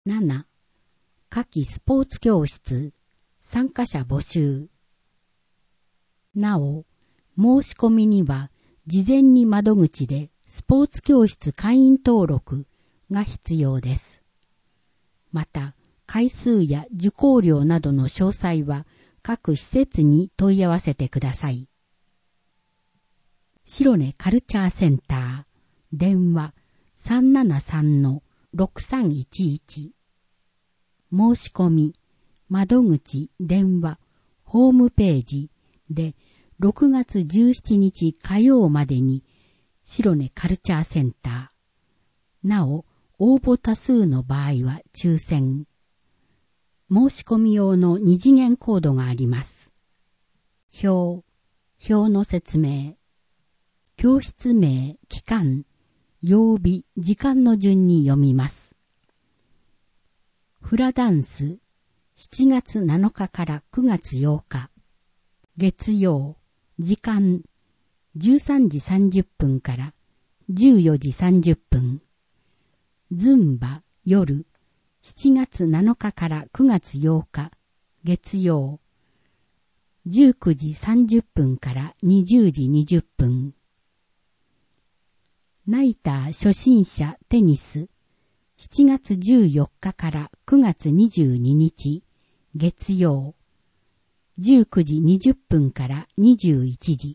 7. 夏季スポーツ教室、参加者募集。なお、申し込みには、事前に窓口でスポーツ教室会員登録が必要です。また、回数や受講料などの詳細は各施設に問い合わせてください。白根カルチャーセンター、電話 373-6311。申し込み、窓口、電話、ホームページで6月17日火曜までに白根カルチャーセンター。なお、応募多数の場合は抽選。申し込み用の2次元コードがあります。表の説明。教室名、期間、曜日、時間の順に読みます。フラダンス、7月7日から9月8日。月曜、時間、13時30分から14時30分。ズンバ、夜、7月7日から9月8日。月曜、19時30分から20時20分。ナイター初心者テニス、7月14日から9月22日、月曜、19時20分から21時。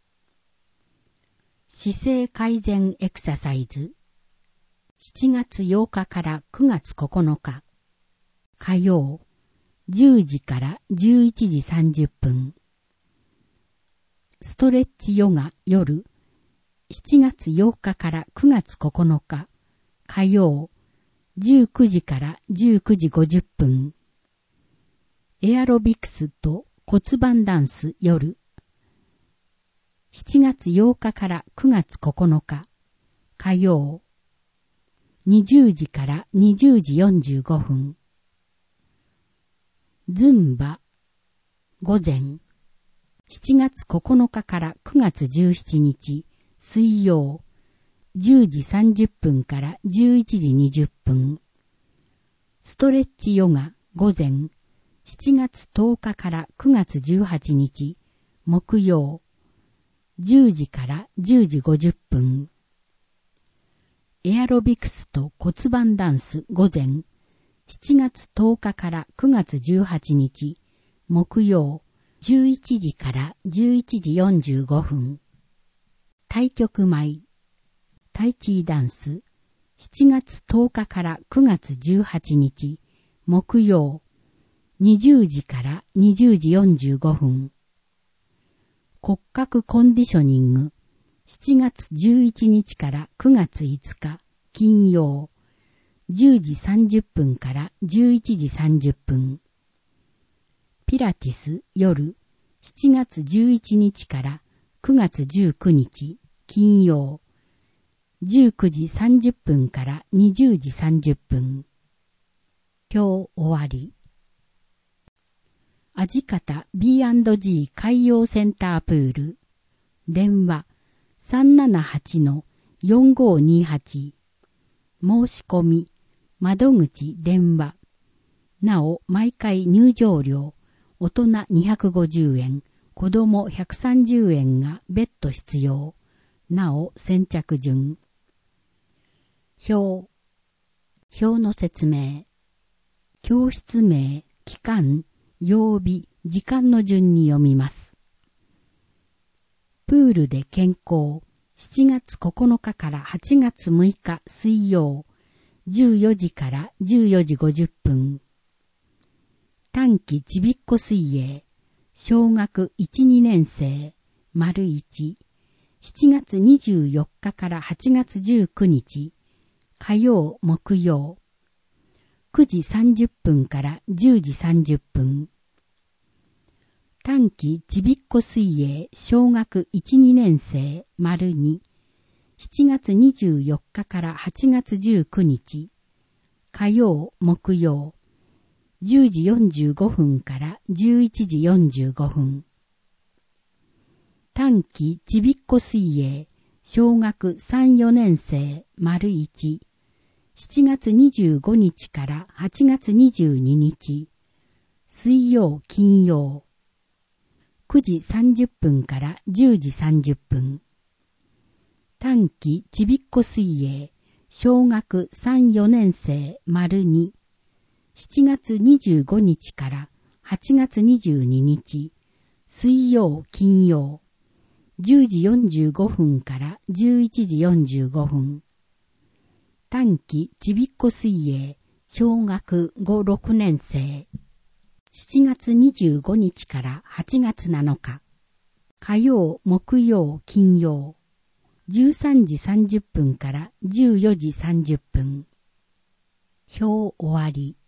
姿勢改善エクササイズ、7月8日から9月9日、火曜、10時から11時30分。ストレッチヨガ夜、7月8日から9月9日、火曜、19時から19時50分。エアロビクスと骨盤ダンス夜、7月8日から9月9日、火曜、20時から20時45分。ズンバ、午前、7月9日から9月17日、水曜、10時30分から11時20分。ストレッチヨガ、午前、7月10日から9月18日、木曜、10時から10時50分。エアロビクスと骨盤ダンス午前、7月10日から9月18日、木曜、11時から11時45分。太極舞、タイチーダンス、7月10日から9月18日、木曜、20時から20時45分。骨格コンディショニング、7月11日から9月5日、金曜、10時30分から11時30分。ピラティス、夜、7月11日から9月19日、金曜、19時30分から20時30分。今日終わり。あじかた B&G 海洋センタープール。電話 378-4528。申し込み、窓口電話。なお、毎回入場料、大人250円、子供130円が別途必要。なお、先着順。表の説明。教室名、期間、曜日、時間の順に読みます。プールで健康、7月9日から8月6日水曜、14時から14時50分。短期ちびっこ水泳、小学1、2年生、丸1、7月24日から8月19日、火曜、木曜、9時30分から10時30分。短期ちびっこ水泳小学 1,2 年生丸2、7月24日から8月19日、火曜、木曜、10時45分から11時45分。短期ちびっこ水泳小学 3,4 年生丸1、 7月25日から8月22日、水曜金曜、9時30分から10時30分。短期ちびっこ水泳、小学3、4年生丸2、7月25日から8月22日、水曜金曜、10時45分から11時45分。短期ちびっこ水泳、小学5、6年生。7月25日から8月7日。火曜、木曜、金曜。13時30分から14時30分。表終わり。